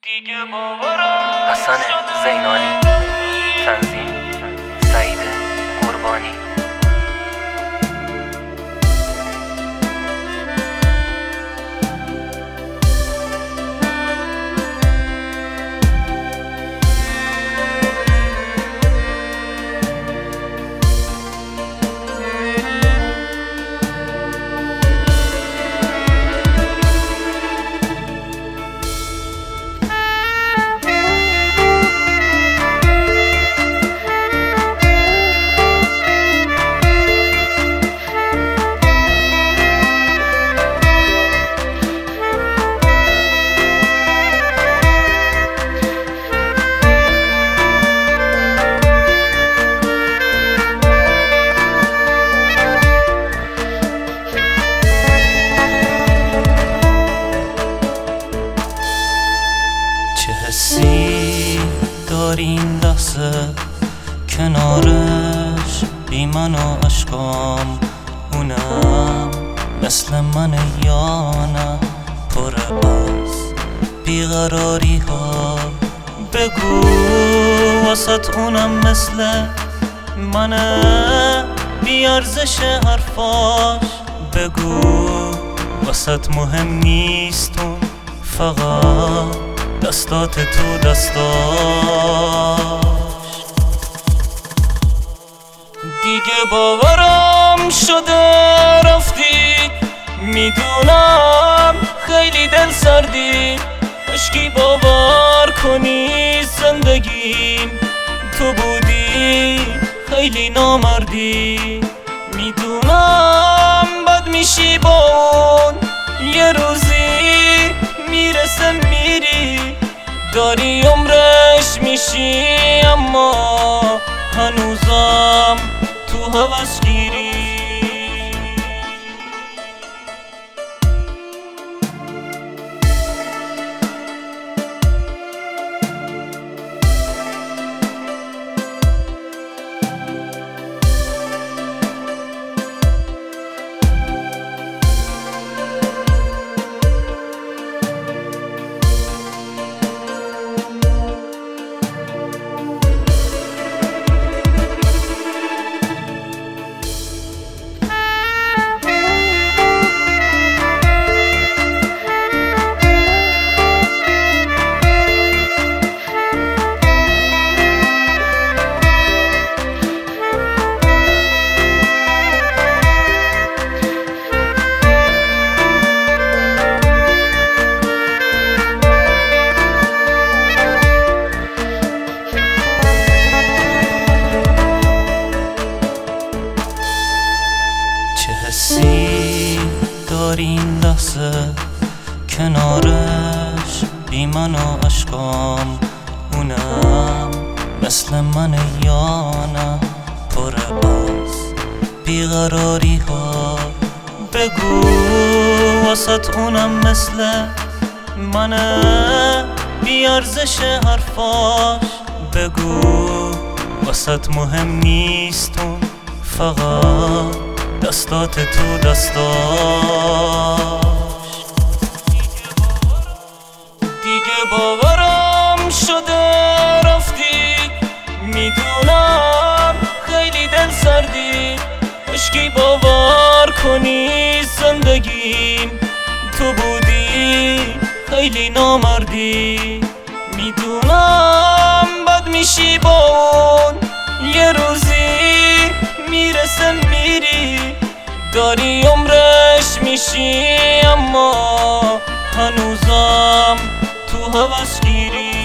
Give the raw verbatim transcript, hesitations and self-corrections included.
حسن زینانی، تنظیم سعید قربانی. حسی داری این لحظه کنارش بی من و عشقام، اونم مثل من یا نه پر از بیقراری ها. بگو واسط اونم مثل منه بی ارزش حرفاش. بگو واسط مهم نیستون فقط دستات تو دستاش. دیگه باورم شده رفتی، میدونم خیلی دل سردی. عشقی باور کنی زندگیم تو بودی خیلی نامردی. میدونم بد میشی با اون، یه روزی میرسه میری، داری عمرش میشی اما هنوزم تو هوس گیری. حسی داری این لحظه کنارش بی من و عشقام، اونم مثل من یا نه پر از بیقراری ها. بگو واسط اونم مثل منه بی ارزش حرفاش. بگو واسط مهم نیستون فقط دستات تو دستاش. دیگه باورم شده رفتی، میدونم خیلی دل سردی. عشقی باور کنی زندگیم تو بودی خیلی نامردی. میدونم بد میشی با اون، یه روزی میرسه میری، داری عمرش میشی اما هنوزم تو هوس گیری.